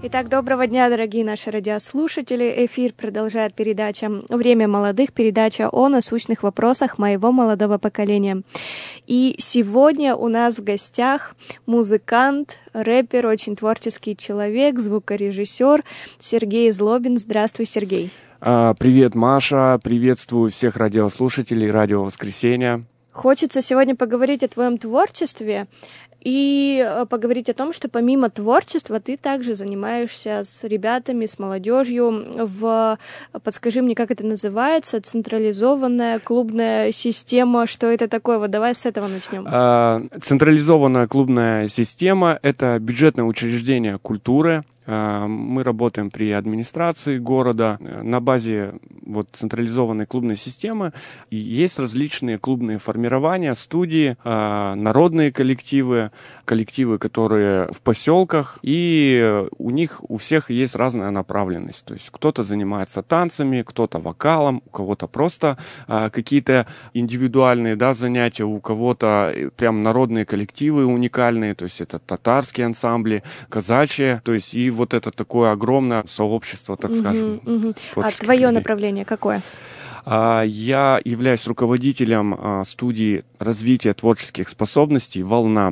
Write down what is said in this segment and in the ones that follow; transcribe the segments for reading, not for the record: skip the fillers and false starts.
Итак, доброго дня, дорогие наши радиослушатели. Эфир продолжает передача «Время молодых», передача о насущных вопросах моего молодого поколения. И сегодня у нас в гостях музыкант, рэпер, очень творческий человек, звукорежиссер Сергей Злобин. Здравствуй, Сергей. Привет, Маша. Приветствую всех радиослушателей «Радио Воскресенье». Хочется сегодня поговорить о твоем творчестве и поговорить о том, что помимо творчества ты также занимаешься с ребятами, с молодежью подскажи мне, как это называется, централизованная клубная система, что это такое? Вот давай с этого начнем. Централизованная клубная система — это бюджетное учреждение культуры. Мы работаем при администрации города. На базе централизованной клубной системы есть различные клубные формирования, студии, народные коллективы, которые в поселках, и у всех есть разная направленность. То есть кто-то занимается танцами, кто-то вокалом, у кого-то просто какие-то индивидуальные занятия, у кого-то прям народные коллективы уникальные, то есть это татарские ансамбли, казачьи, то есть и вот это такое огромное сообщество, так скажем. А твое направление какое? Я являюсь руководителем студии развития творческих способностей «Волна».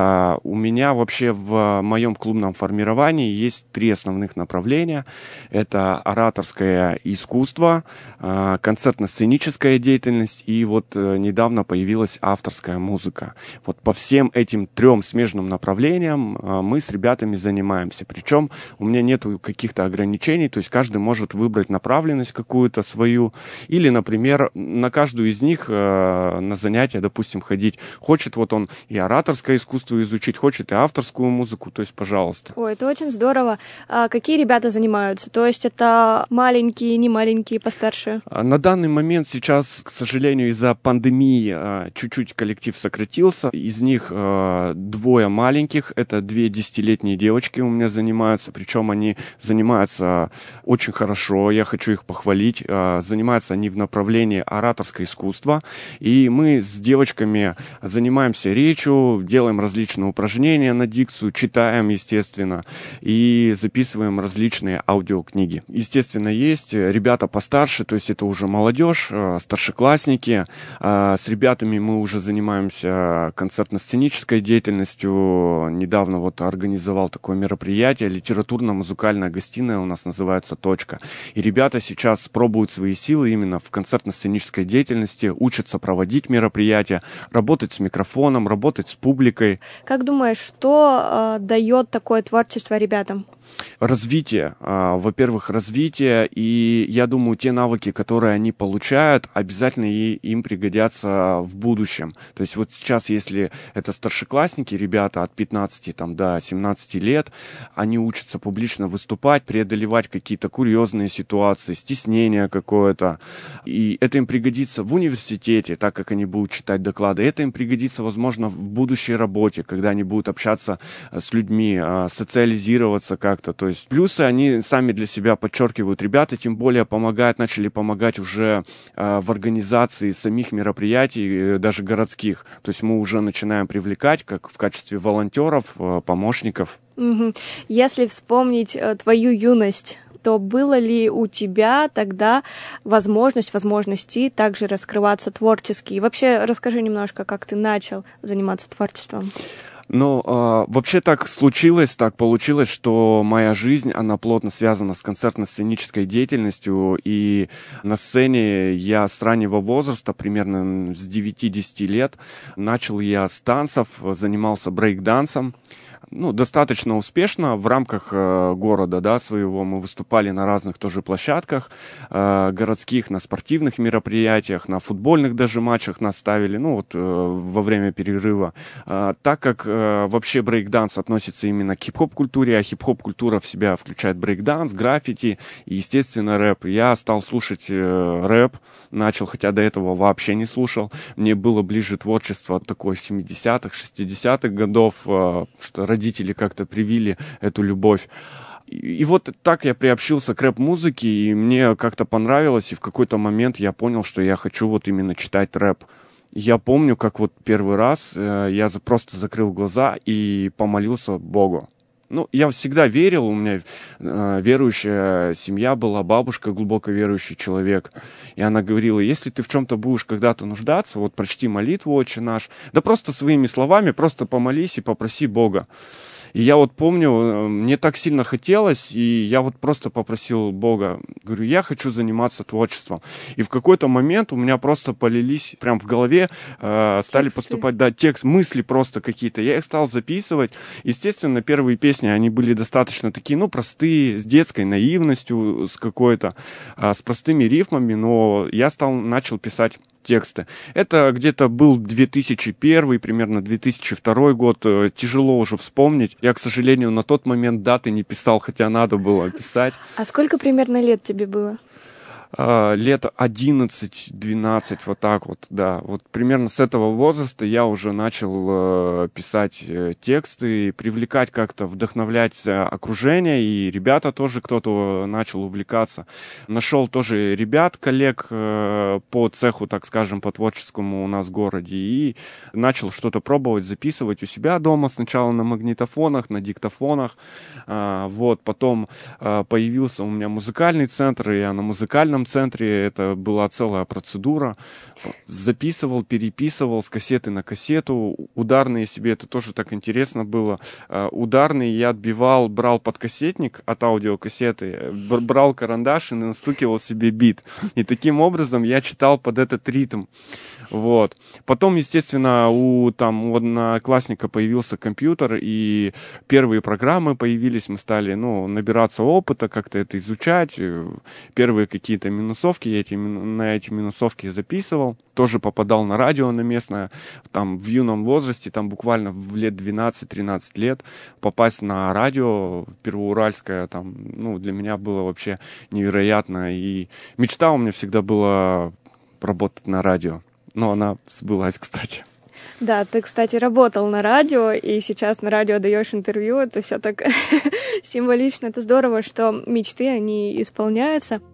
У меня вообще в моем клубном формировании есть 3 основных направления. Это ораторское искусство, концертно-сценическая деятельность и недавно появилась авторская музыка. По всем этим 3 смежным направлениям мы с ребятами занимаемся. Причем у меня нету каких-то ограничений, то есть каждый может выбрать направленность какую-то свою или, например, на каждую из них на занятия, допустим, ходить. Хочет он и ораторское искусство изучить, хочет и авторскую музыку, то есть, пожалуйста. Ой, это очень здорово. А какие ребята занимаются? То есть это маленькие, не маленькие, постарше? На данный момент сейчас, к сожалению, из-за пандемии чуть-чуть коллектив сократился. Из них 2 маленьких, это 2 10-летние девочки у меня занимаются, причем они занимаются очень хорошо, я хочу их похвалить. Занимаются они в направлении ораторское искусство, и мы с девочками занимаемся речью, делаем различные упражнения на дикцию, читаем, естественно, и записываем различные аудиокниги. Естественно, есть ребята постарше, то есть это уже молодежь, старшеклассники. С ребятами мы уже занимаемся концертно-сценической деятельностью. Недавно организовал такое мероприятие, литературно-музыкальная гостиная у нас называется «Точка». И ребята сейчас пробуют свои силы именно в концертно-сценической деятельности, учатся проводить мероприятия, работать с микрофоном, работать с публикой. Как думаешь, что дает такое творчество ребятам? Развитие. Во-первых, развитие, и я думаю, те навыки, которые они получают, обязательно им пригодятся в будущем. То есть сейчас, если это старшеклассники, ребята от 15 до 17 лет, они учатся публично выступать, преодолевать какие-то курьезные ситуации, стеснение какое-то. И это им пригодится в университете, так как они будут читать доклады. Это им пригодится, возможно, в будущей работе, когда они будут общаться с людьми, социализироваться как-то. То есть плюсы они сами для себя подчеркивают. Ребята тем более начали помогать уже в организации самих мероприятий, даже городских. То есть мы уже начинаем привлекать как в качестве волонтеров, помощников. Если вспомнить твою юность, то было ли у тебя тогда возможности также раскрываться творчески? И вообще расскажи немножко, как ты начал заниматься творчеством. Вообще так получилось, что моя жизнь, она плотно связана с концертно-сценической деятельностью, и на сцене я с раннего возраста, примерно с 9-10 лет, начал я с танцев, занимался брейк-дансом. Достаточно успешно в рамках города, своего. Мы выступали на разных тоже площадках городских, на спортивных мероприятиях, на футбольных даже матчах нас ставили, во время перерыва. Так как вообще брейк-данс относится именно к хип-хоп-культуре, а хип-хоп-культура в себя включает брейк-данс, граффити и, естественно, рэп. Я стал слушать рэп, хотя до этого вообще не слушал. Мне было ближе творчество такое 70-х, 60-х годов, что родители как-то привили эту любовь. И так я приобщился к рэп-музыке, и мне как-то понравилось, и в какой-то момент я понял, что я хочу именно читать рэп. Я помню, как первый раз я просто закрыл глаза и помолился Богу. Ну, я всегда верил, у меня верующая семья была, бабушка глубоко верующий человек. И она говорила, если ты в чем-то будешь когда-то нуждаться, вот прочти молитву «Отче наш», да просто своими словами, просто помолись и попроси Бога. И я вот помню, мне так сильно хотелось, и я вот просто попросил Бога, говорю, я хочу заниматься творчеством. И в какой-то момент у меня просто полились прям в голове, стали поступать, да, текст, мысли просто какие-то. Я их стал записывать. Естественно, первые песни, они были достаточно такие, ну, простые, с детской наивностью, с какой-то, с простыми рифмами, но я начал писать тексты. Это где-то был 2001, примерно 2002 год. Тяжело уже вспомнить. Я, к сожалению, на тот момент даты не писал, хотя надо было писать. А сколько примерно лет тебе было? Лет 11-12, вот так вот, да. Вот примерно с этого возраста я уже начал писать тексты, привлекать как-то, вдохновлять окружение, и ребята тоже, кто-то начал увлекаться. Нашел тоже ребят, коллег по цеху, так скажем, по творческому у нас в городе, и начал что-то пробовать, записывать у себя дома, сначала на магнитофонах, на диктофонах, вот, потом появился у меня музыкальный центр, и я на музыкальном центре, это была целая процедура, записывал, переписывал с кассеты на кассету, ударные себе, это тоже так интересно было, ударные я отбивал, брал подкассетник от аудиокассеты, брал карандаш и настукивал себе бит, и таким образом я читал под этот ритм. Вот. Потом, естественно, у одноклассника появился компьютер, и первые программы появились, мы стали, набираться опыта, как-то это изучать. Первые какие-то минусовки, я на эти минусовки записывал. Тоже попадал на радио на местное, там, в юном возрасте, там, буквально в лет 12-13 лет, попасть на радио первоуральское, там, для меня было вообще невероятно. И мечта у меня всегда была работать на радио. Но она сбылась, кстати. Да, ты, кстати, работал на радио, и сейчас на радио даешь интервью. Это все так символично. Это здорово, что мечты, они исполняются.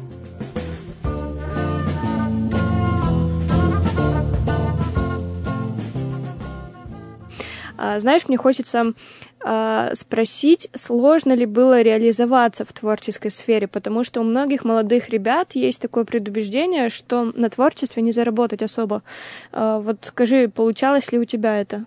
Знаешь, мне хочется спросить, сложно ли было реализоваться в творческой сфере, потому что у многих молодых ребят есть такое предубеждение, что на творчестве не заработать особо. Вот скажи, получалось ли у тебя это?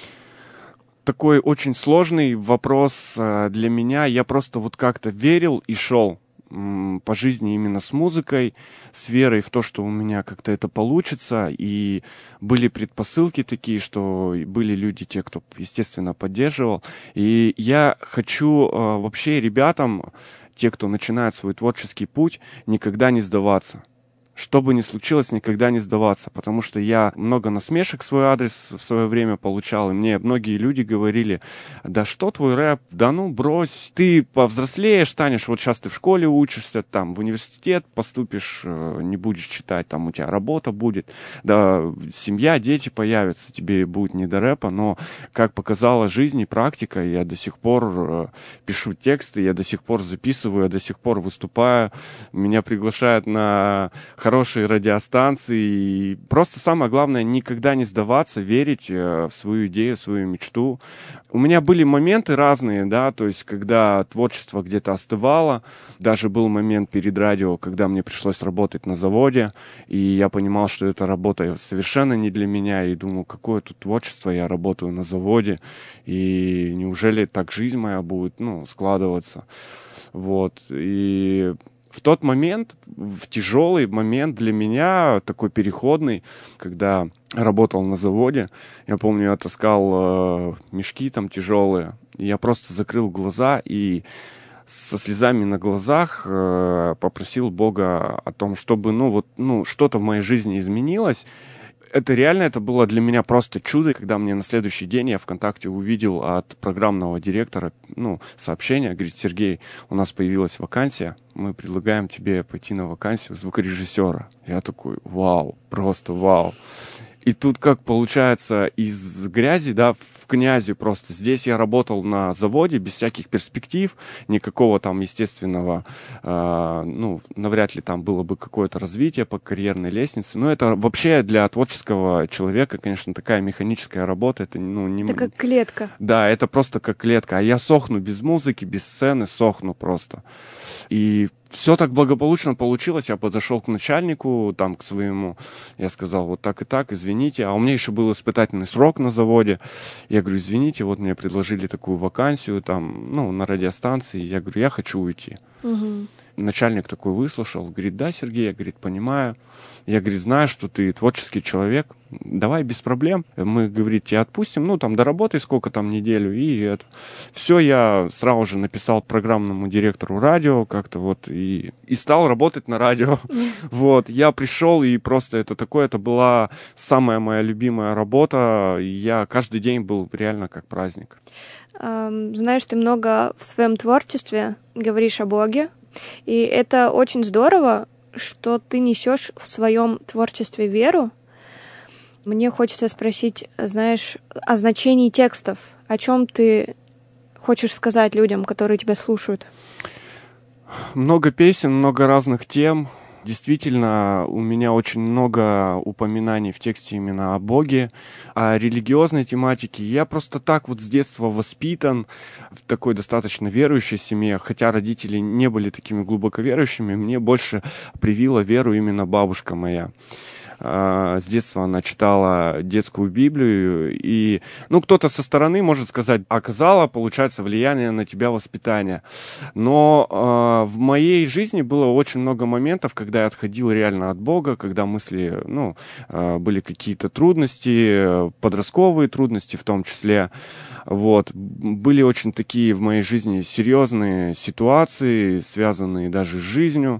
Такой очень сложный вопрос для меня. Я просто вот как-то верил и шел по жизни именно с музыкой, с верой в то, что у меня как-то это получится, и были предпосылки такие, что были люди, те, кто, естественно, поддерживал, и я хочу вообще ребятам, те, кто начинает свой творческий путь, никогда не сдаваться. Что бы ни случилось, никогда не сдаваться, потому что я много насмешек в свой адрес в свое время получал, и мне многие люди говорили, да что твой рэп, да ну брось, ты повзрослеешь, станешь, вот сейчас ты в школе учишься, там в университет поступишь, не будешь читать, там у тебя работа будет, да семья, дети появятся, тебе будет не до рэпа, но как показала жизнь и практика, я до сих пор пишу тексты, я до сих пор записываю, я до сих пор выступаю, меня приглашают на хорошие радиостанции. И просто самое главное, никогда не сдаваться, верить в свою идею, в свою мечту. У меня были моменты разные, да, то есть, когда творчество где-то остывало. Даже был момент перед радио, когда мне пришлось работать на заводе, и я понимал, что эта работа совершенно не для меня, и думал, какое тут творчество, я работаю на заводе, и неужели так жизнь моя будет, складываться. Вот, и в тот момент, в тяжелый момент для меня, такой переходный, когда работал на заводе, я помню, я таскал мешки там тяжелые, и я просто закрыл глаза и со слезами на глазах попросил Бога о том, чтобы, что-то в моей жизни изменилось. Это было для меня просто чудо, когда мне на следующий день я ВКонтакте увидел от программного директора, сообщение, говорит, Сергей, у нас появилась вакансия, мы предлагаем тебе пойти на вакансию звукорежиссера. Я такой, вау, просто вау. И тут как получается из грязи, да, в князи просто. Здесь я работал на заводе без всяких перспектив, никакого там естественного, навряд ли там было бы какое-то развитие по карьерной лестнице. Но это вообще для творческого человека, конечно, такая механическая работа. Это, не... Это как клетка. Да, это просто как клетка. А я сохну без музыки, без сцены, сохну просто. И все так благополучно получилось. Я подошел к начальнику, там, к своему, я сказал, вот так и так, извините. А у меня еще был испытательный срок на заводе. Я говорю, извините, вот мне предложили такую вакансию там, на радиостанции. Я говорю, я хочу уйти. Угу. Начальник такой выслушал, говорит, да, Сергей, я, говорит, понимаю. Я, говорит, знаю, что ты творческий человек, давай без проблем. Мы, говорит, тебя отпустим, доработай сколько там неделю, и это. Все, я сразу же написал программному директору радио как-то вот, и стал работать на радио. Вот, я пришел, и просто это была самая моя любимая работа, и я каждый день был реально как праздник. Знаешь, ты много в своем творчестве говоришь о Боге, и это очень здорово, что ты несешь в своем творчестве веру. Мне хочется спросить, знаешь, о значении текстов. О чем ты хочешь сказать людям, которые тебя слушают? Много песен, много разных тем. Действительно, у меня очень много упоминаний в тексте именно о Боге, о религиозной тематике. Я просто так вот с детства воспитан в такой достаточно верующей семье, хотя родители не были такими глубоко верующими, мне больше привила веру именно бабушка моя. С детства она читала детскую Библию, и, кто-то со стороны может сказать, оказало, получается, влияние на тебя воспитание. Но в моей жизни было очень много моментов, когда я отходил реально от Бога, когда мысли, были какие-то трудности, подростковые трудности в том числе. Вот. Были очень такие в моей жизни серьезные ситуации, связанные даже с жизнью.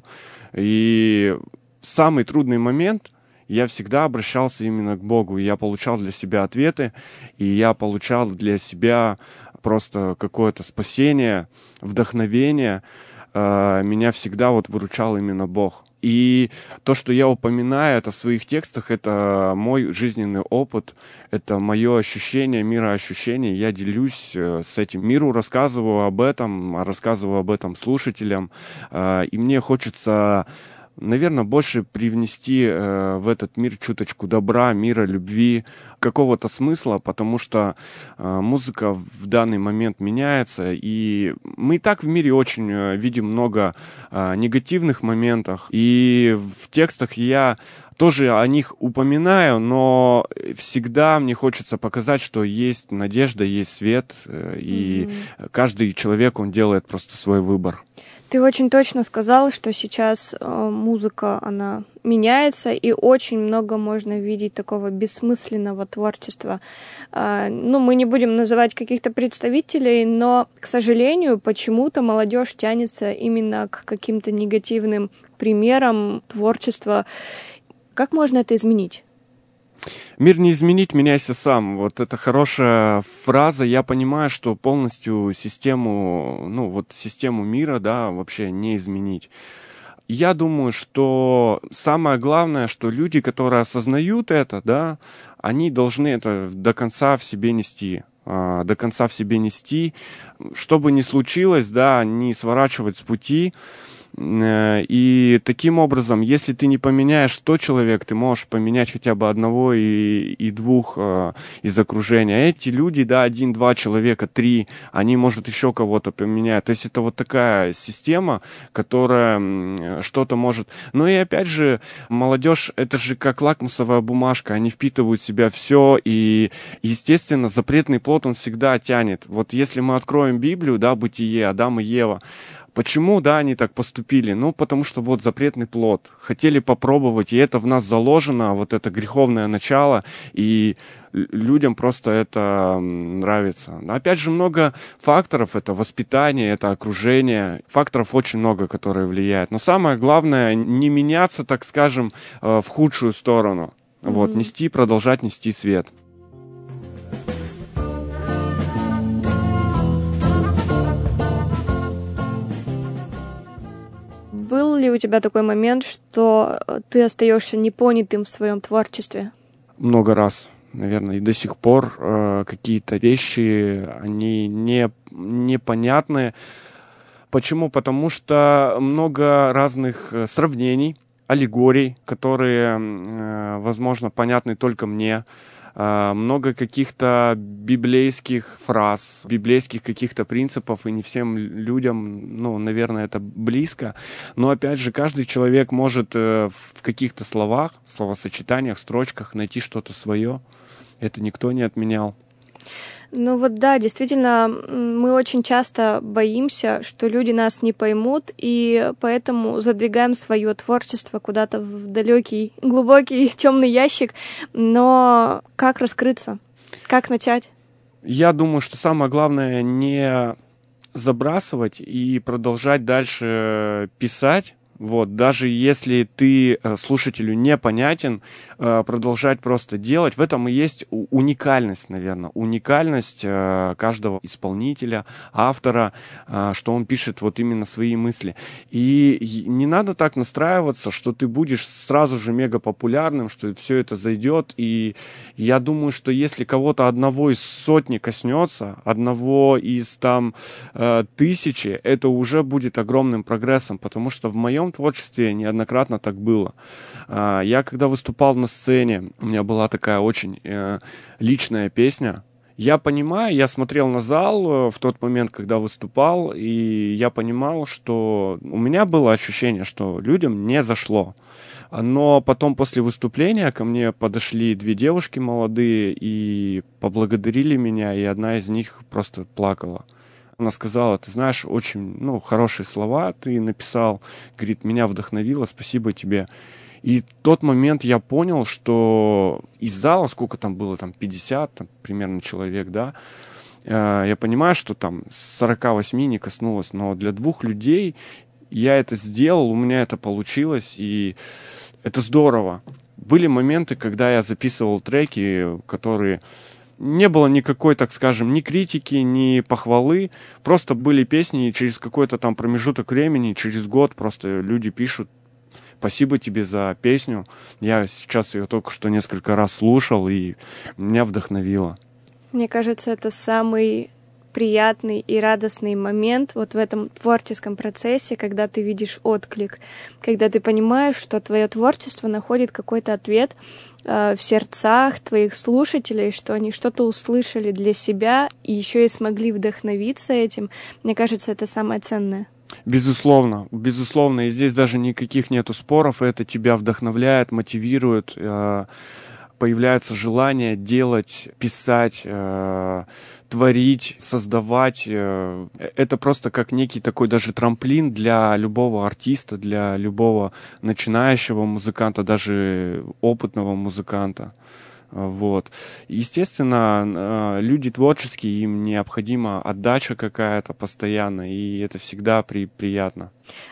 И самый трудный момент я всегда обращался именно к Богу, и я получал для себя ответы, и я получал для себя просто какое-то спасение, вдохновение. Меня всегда выручал именно Бог. И то, что я упоминаю это в своих текстах, это мой жизненный опыт, это мое ощущение, мироощущение. Я делюсь с этим миру, рассказываю об этом слушателям. И мне хочется, наверное, больше привнести в этот мир чуточку добра, мира, любви, какого-то смысла, потому что музыка в данный момент меняется, и мы и так в мире очень видим много негативных моментов, и в текстах я тоже о них упоминаю, но всегда мне хочется показать, что есть надежда, есть свет, и каждый человек, он делает просто свой выбор. Ты очень точно сказал, что сейчас музыка, она меняется, и очень много можно видеть такого бессмысленного творчества. Мы не будем называть каких-то представителей, но, к сожалению, почему-то молодежь тянется именно к каким-то негативным примерам творчества. Как можно это изменить? Мир не изменить, меняйся сам. Вот это хорошая фраза. Я понимаю, что полностью систему мира, да, вообще не изменить. Я думаю, что самое главное, что люди, которые осознают это, да, они должны это до конца в себе нести. Что бы ни случилось, да, не сворачивать с пути. И таким образом, если ты не поменяешь 100 человек, ты можешь поменять хотя бы одного и двух из окружения. Эти люди, да, 1-2 человека, 3, они, может, еще кого-то поменяют. То есть это вот такая система, которая что-то может... Но и опять же, молодежь, это же как лакмусовая бумажка, они впитывают в себя все, и, естественно, запретный плод, он всегда тянет. Вот если мы откроем Библию, да, Бытие, Адам и Ева, почему, да, они так поступили? Потому что вот запретный плод. Хотели попробовать, и это в нас заложено, вот это греховное начало, и людям просто это нравится. Опять же, много факторов. Это воспитание, это окружение. Факторов очень много, которые влияют. Но самое главное, не меняться, так скажем, в худшую сторону. Вот, продолжать нести свет. Был ли у тебя такой момент, что ты остаешься непонятым в своем творчестве? много раз, наверное, и до сих пор какие-то вещи, они непонятны. Почему? Потому что много разных сравнений, аллегорий, которые, возможно, понятны только мне. Много каких-то библейских фраз, библейских каких-то принципов, и не всем людям, ну, наверное, это близко. Но, опять же, каждый человек может в каких-то словах, словосочетаниях, строчках найти что-то свое. Это никто не отменял. Ну вот да, действительно, мы очень часто боимся, что люди нас не поймут, и поэтому задвигаем свое творчество куда-то в далекий, глубокий, темный ящик. Но как раскрыться? Как начать? Я думаю, что самое главное не забрасывать и продолжать дальше писать. Вот, даже если ты слушателю непонятен, продолжать просто делать. В этом и есть уникальность, наверное. Уникальность каждого исполнителя, автора, что он пишет вот именно свои мысли. И не надо так настраиваться, что ты будешь сразу же мега популярным, что все это зайдет. И я думаю, что если кого-то одного из сотни коснется, одного из там тысячи, это уже будет огромным прогрессом, потому что в моем творчестве неоднократно так было. Я когда выступал на сцене, у меня была такая очень личная песня. Я понимаю, я смотрел на зал в тот момент, когда выступал, и я понимал, что у меня было ощущение, что людям не зашло. Но потом после выступления ко мне подошли две девушки молодые и поблагодарили меня, и одна из них просто плакала. Она сказала: ты знаешь, очень хорошие слова ты написал, говорит, меня вдохновило, спасибо тебе. И в тот момент я понял, что из зала, сколько там было, там 50 там, примерно человек, да, я понимаю, что там с 48 не коснулось, но для двух людей я это сделал, у меня это получилось, и это здорово. Были моменты, когда я записывал треки, которые... Не было никакой, так скажем, ни критики, ни похвалы. Просто были песни, и через какой-то там промежуток времени, через год просто люди пишут: спасибо тебе за песню. Я сейчас ее только что несколько раз слушал, и меня вдохновило. Мне кажется, это самый приятный и радостный момент вот в этом творческом процессе, когда ты видишь отклик, когда ты понимаешь, что твое творчество находит какой-то ответ в сердцах твоих слушателей, что они что-то услышали для себя и еще и смогли вдохновиться этим. Мне кажется, это самое ценное. Безусловно, безусловно, и здесь даже никаких нету споров, это тебя вдохновляет, мотивирует, появляется желание делать, писать, творить, создавать. Это просто как некий такой даже трамплин для любого артиста, для любого начинающего музыканта, даже опытного музыканта. Вот. Естественно, люди творческие, им необходима отдача какая-то постоянно, и это всегда приятно.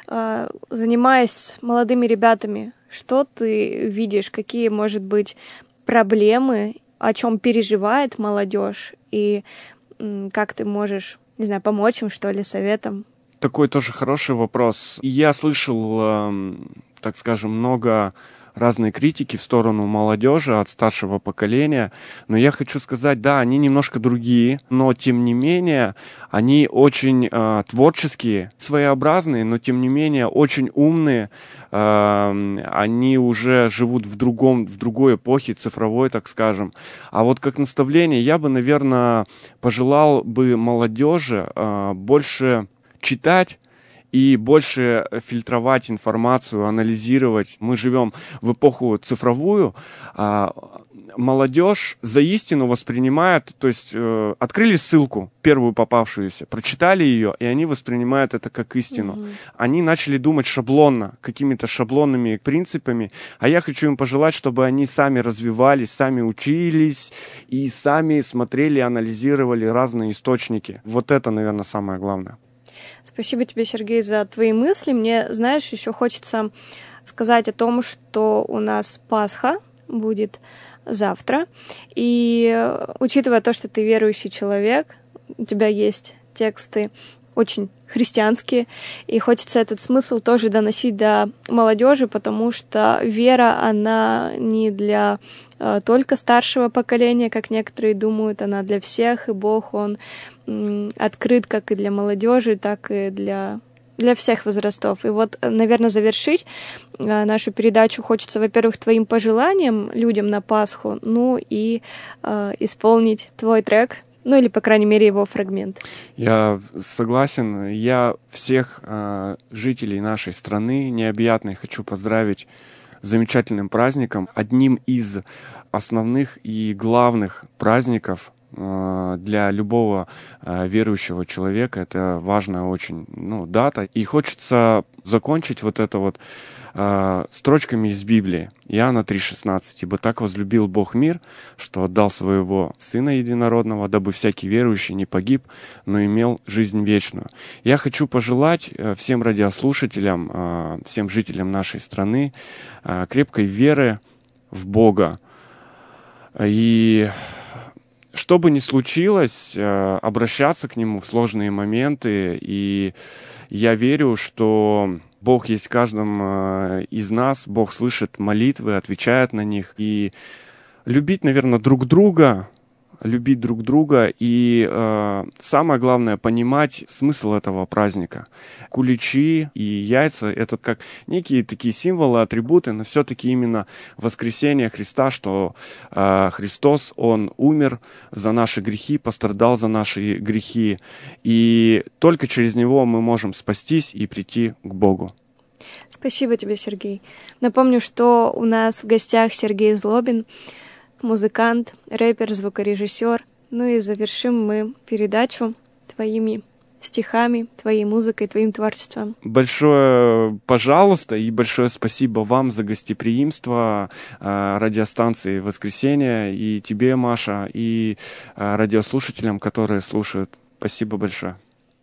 Занимаясь с молодыми ребятами, что ты видишь, какие, может быть, проблемы, о чем переживает молодежь, и как ты можешь, не знаю, помочь им, что ли, советом? Такой тоже хороший вопрос. Я слышал, так скажем, много разной критики в сторону молодежи от старшего поколения, но я хочу сказать, да, они немножко другие, но тем не менее они очень творческие, своеобразные, но тем не менее очень умные. Они уже живут в другой эпохе, цифровой, так скажем. А вот как наставление я бы, наверное, пожелал бы молодежи больше читать и больше фильтровать информацию, анализировать. Мы живем в эпоху цифровую, молодежь за истину воспринимает, то есть открыли ссылку, первую попавшуюся, прочитали ее, и они воспринимают это как истину. Они начали думать шаблонно, какими-то шаблонными принципами, а я хочу им пожелать, чтобы они сами развивались, сами учились и сами смотрели, анализировали разные источники. Вот это, наверное, самое главное. Спасибо тебе, Сергей, за твои мысли. Мне, знаешь, еще хочется сказать о том, что у нас Пасха будет завтра. И учитывая то, что ты верующий человек, у тебя есть тексты очень христианские, и хочется этот смысл тоже доносить до молодежи, потому что вера, она не для только старшего поколения, как некоторые думают, она для всех, и Бог, Он открыт как и для молодежи, так и для всех возрастов. И вот, наверное, завершить нашу передачу хочется, во-первых, твоим пожеланиям людям на Пасху, ну и исполнить твой трек, ну или, по крайней мере, его фрагмент. Я согласен. Я всех жителей нашей страны необъятной хочу поздравить с замечательным праздником. Одним из основных и главных праздников для любого верующего человека. Это важная очень дата. И хочется закончить вот это вот строчками из Библии. Иоанна 3,16. «Ибо так возлюбил Бог мир, что отдал своего Сына Единородного, дабы всякий верующий не погиб, но имел жизнь вечную». Я хочу пожелать всем радиослушателям, всем жителям нашей страны крепкой веры в Бога. И что бы ни случилось, обращаться к Нему в сложные моменты. И я верю, что Бог есть в каждом из нас, Бог слышит молитвы, отвечает на них. И любить, наверное, друг друга, и самое главное, понимать смысл этого праздника. Куличи и яйца — это как некие такие символы, атрибуты, но все-таки именно воскресение Христа, что Христос, Он умер за наши грехи, пострадал за наши грехи, и только через Него мы можем спастись и прийти к Богу. Спасибо тебе, Сергей. Напомню, что у нас в гостях Сергей Злобин, музыкант, рэпер, звукорежиссер. Ну и завершим мы передачу твоими стихами, твоей музыкой, твоим творчеством. Большое пожалуйста и большое спасибо вам за гостеприимство радиостанции «Воскресенье», и тебе, Маша, и радиослушателям, которые слушают. Спасибо большое.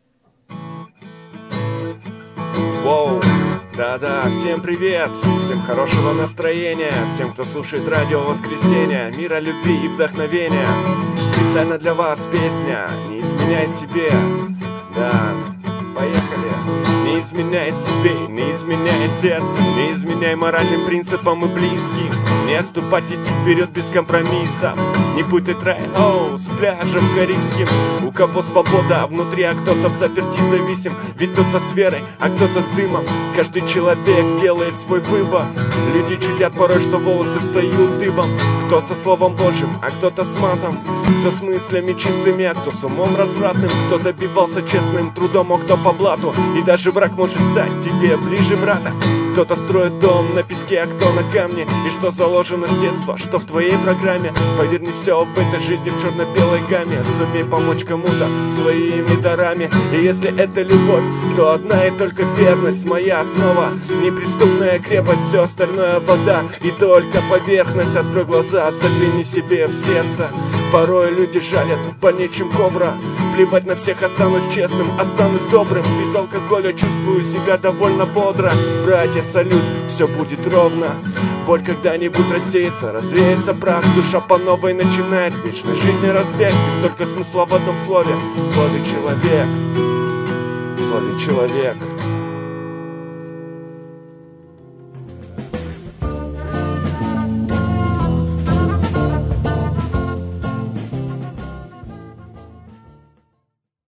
Воу! Да-да, всем привет, всем хорошего настроения, всем, кто слушает радио «Воскресенье», мира, любви и вдохновения. Специально для вас песня «Не изменяй себе». Да, поехали. Не изменяй себе, не изменяй сердцу, не изменяй моральным принципам и близким. Не отступать, идти вперед без компромиссов. Не путать рай-оу с пляжем карибским. У кого свобода внутри, а кто-то в заперти зависим. Ведь кто-то с верой, а кто-то с дымом. Каждый человек делает свой выбор. Люди чудят порой, что волосы встают дыбом. Кто со словом Божьим, а кто-то с матом. Кто с мыслями чистыми, а кто с умом развратным. Кто добивался честным трудом, а кто по блату. И даже враг может стать тебе ближе брата. Кто-то строит дом на песке, а кто на камне. И что заложено с детства, что в твоей программе. Поверь, не все в этой жизни в черно-белой гамме. Сумей помочь кому-то своими дарами. И если это любовь, то одна и только верность моя основа. Неприступная крепость, все остальное вода. И только поверхность, открой глаза, загляни себе в сердце. Порой люди жалят больнее, чем кобра. Плевать на всех, останусь честным, останусь добрым. Без алкоголя чувствую себя довольно бодро. Братья, салют, все будет ровно. Боль когда-нибудь рассеется, развеется прах. Душа по новой начинает вечной жизни разбег. И столько смысла в одном слове. В слове человек. В слове человек.